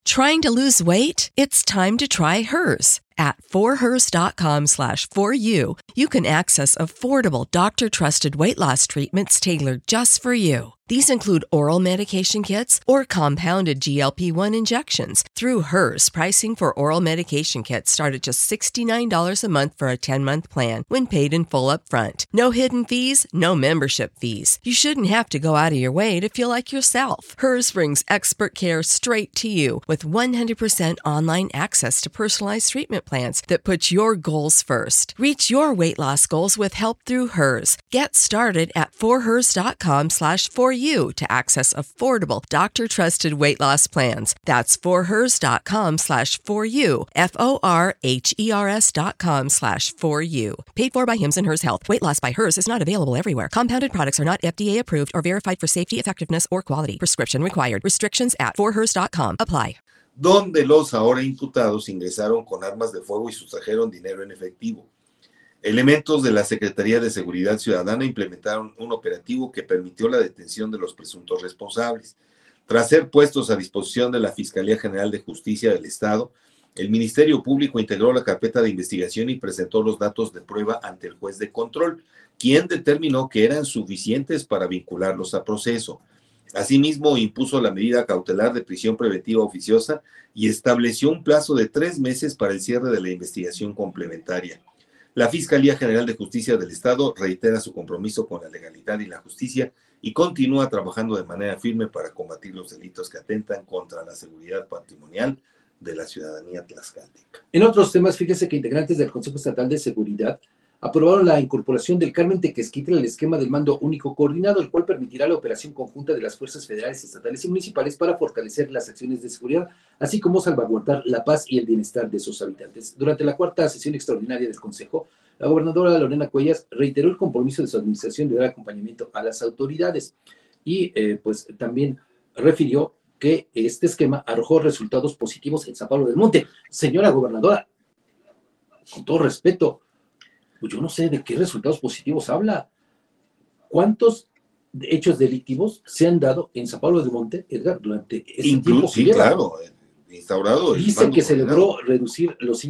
Trying to lose weight? It's time to try Hers. At forhers.com/4u, you can access affordable, doctor-trusted weight loss treatments tailored just for you. These include oral medication kits or compounded GLP-1 injections. Through Hers, pricing for oral medication kits start at just $69 a month for a 10-month plan when paid in full upfront. No hidden fees, no membership fees. You shouldn't have to go out of your way to feel like yourself. Hers brings expert care straight to you with 100% online access to personalized treatment plans that put your goals first. Reach your weight loss goals with help through Hers. Get started at forhers.com/4u to access affordable, doctor-trusted weight loss plans. That's forhers.com/4u, forhers.com/4u. Paid for by Hims and Hers Health. Weight loss by Hers is not available everywhere. Compounded products are not FDA approved or verified for safety, effectiveness, or quality. Prescription required. Restrictions at forhers.com apply. Donde los ahora imputados ingresaron con armas de fuego y sustrajeron dinero en efectivo. Elementos de la Secretaría de Seguridad Ciudadana implementaron un operativo que permitió la detención de los presuntos responsables. Tras ser puestos a disposición de la Fiscalía General de Justicia del Estado, el Ministerio Público integró la carpeta de investigación y presentó los datos de prueba ante el juez de control, quien determinó que eran suficientes para vincularlos a proceso. Asimismo, impuso la medida cautelar de prisión preventiva oficiosa y estableció un plazo de 3 meses para el cierre de la investigación complementaria. La Fiscalía General de Justicia del Estado reitera su compromiso con la legalidad y la justicia y continúa trabajando de manera firme para combatir los delitos que atentan contra la seguridad patrimonial de la ciudadanía tlaxcalteca. En otros temas, fíjese que integrantes del Consejo Estatal de Seguridad aprobaron la incorporación del Carmen Tequesquitla al esquema del mando único coordinado, el cual permitirá la operación conjunta de las fuerzas federales, estatales y municipales para fortalecer las acciones de seguridad, así como salvaguardar la paz y el bienestar de sus habitantes. Durante la cuarta sesión extraordinaria del Consejo, la gobernadora Lorena Cuellas reiteró el compromiso de su administración de dar acompañamiento a las autoridades y pues también refirió que este esquema arrojó resultados positivos en San Pablo del Monte. Señora gobernadora, con todo respeto, pues yo no sé de qué resultados positivos habla. ¿Cuántos hechos delictivos se han dado en San Pablo del Monte, Edgar, durante ese tiempo que sí, lleva? claro, instaurado. Dice que se logró reducir los